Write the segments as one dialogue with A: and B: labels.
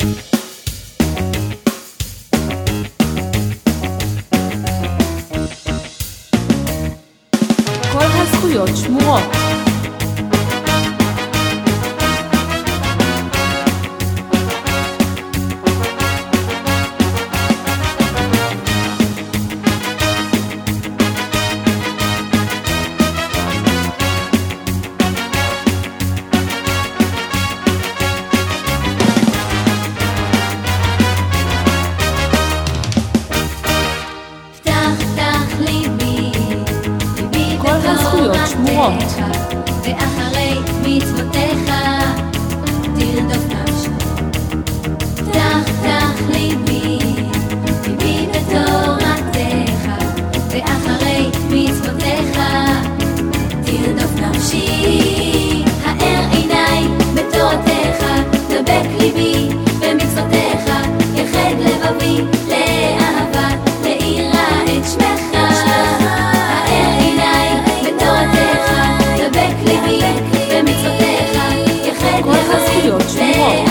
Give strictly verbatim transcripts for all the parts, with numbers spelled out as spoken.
A: כל הזכויות שמורות.
B: שמורות. ואחרי מצוותיך תרדוף נפשי. פתח פתח ליבי, ליבי בתורתך, ואחרי מצוותיך תרדוף נפשי. האר עיניי בתורתך, דבק ליבי במצוותיך, יחד לבבי לאהבה, ליראה את שמך.
A: כל הזכויות שמורות.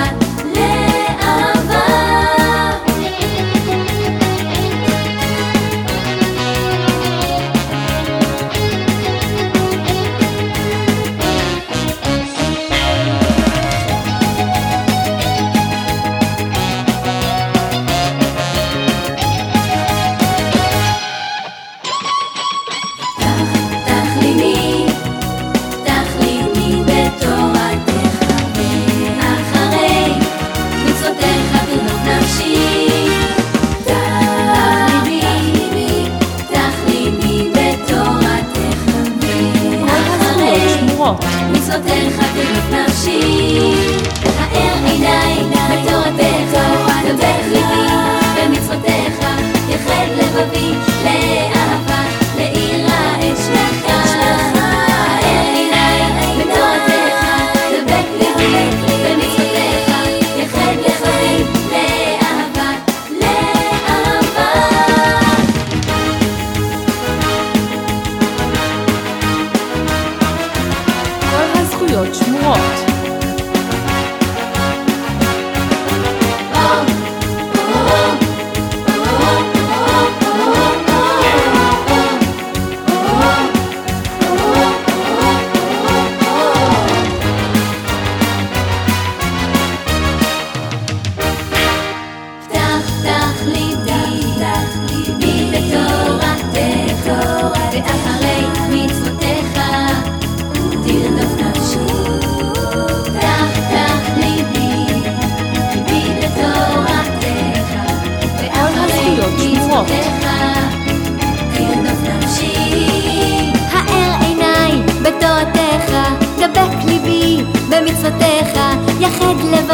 B: מצוותיך תרדוף נפשי. האר עיניי בתורתך, דבק ליבי במצוותיך, יחד לבבי לאהבה, ליראה את שמך. האר עיניי בתורתך, דבק ליבי במצוותיך, יחד לבבי לאהבה, לאהבה.
A: הזכויות שמורות.
B: תרדוף נפשי. האר עיניי בתורתך, דבק ליבי במצוותיך, יחד לבבי